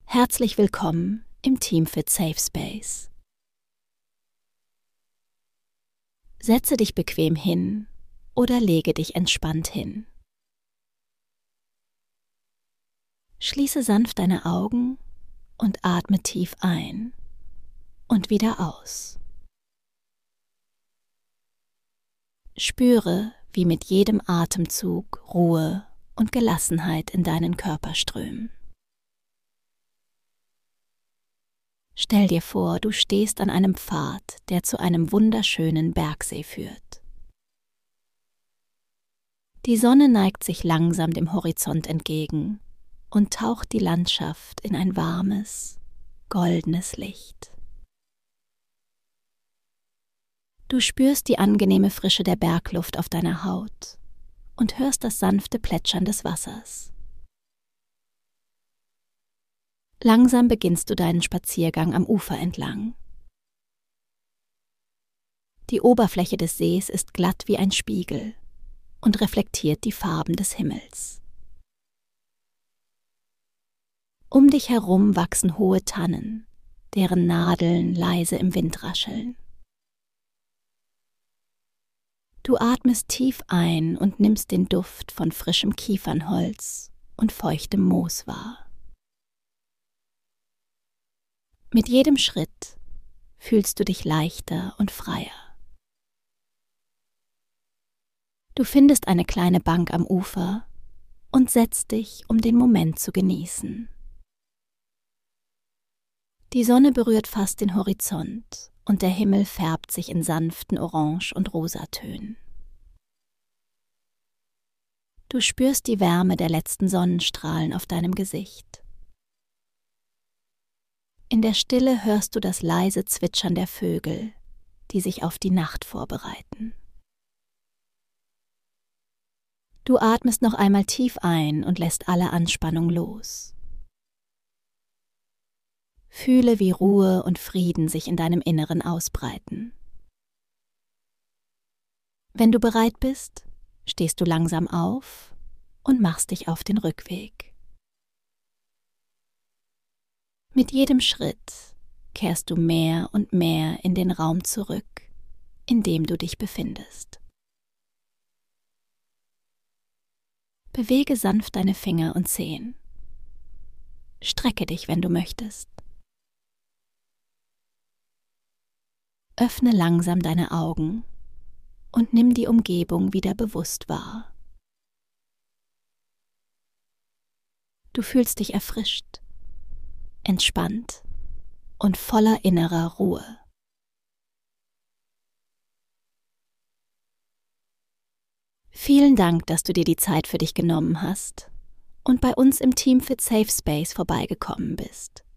Herzlich willkommen im Teamfit Safe Space. Setze dich bequem hin oder lege dich entspannt hin. Schließe sanft deine Augen und atme tief ein und wieder aus. Spüre, wie mit jedem Atemzug Ruhe und Gelassenheit in deinen Körper strömen. Stell dir vor, du stehst an einem Pfad, der zu einem wunderschönen Bergsee führt. Die Sonne neigt sich langsam dem Horizont entgegen und taucht die Landschaft in ein warmes, goldenes Licht. Du spürst die angenehme Frische der Bergluft auf deiner Haut und hörst das sanfte Plätschern des Wassers. Langsam beginnst du deinen Spaziergang am Ufer entlang. Die Oberfläche des Sees ist glatt wie ein Spiegel und reflektiert die Farben des Himmels. Um dich herum wachsen hohe Tannen, deren Nadeln leise im Wind rascheln. Du atmest tief ein und nimmst den Duft von frischem Kiefernholz und feuchtem Moos wahr. Mit jedem Schritt fühlst du dich leichter und freier. Du findest eine kleine Bank am Ufer und setzt dich, um den Moment zu genießen. Die Sonne berührt fast den Horizont und der Himmel färbt sich in sanften Orange- und Rosatönen. Du spürst die Wärme der letzten Sonnenstrahlen auf deinem Gesicht. In der Stille hörst du das leise Zwitschern der Vögel, die sich auf die Nacht vorbereiten. Du atmest noch einmal tief ein und lässt alle Anspannung los. Fühle, wie Ruhe und Frieden sich in deinem Inneren ausbreiten. Wenn du bereit bist, stehst du langsam auf und machst dich auf den Rückweg. Mit jedem Schritt kehrst du mehr und mehr in den Raum zurück, in dem du dich befindest. Bewege sanft deine Finger und Zehen. Strecke dich, wenn du möchtest. Öffne langsam deine Augen und nimm die Umgebung wieder bewusst wahr. Du fühlst dich erfrischt, entspannt und voller innerer Ruhe. Vielen Dank, dass du dir die Zeit für dich genommen hast und bei uns im Teamfit Safe Space vorbeigekommen bist.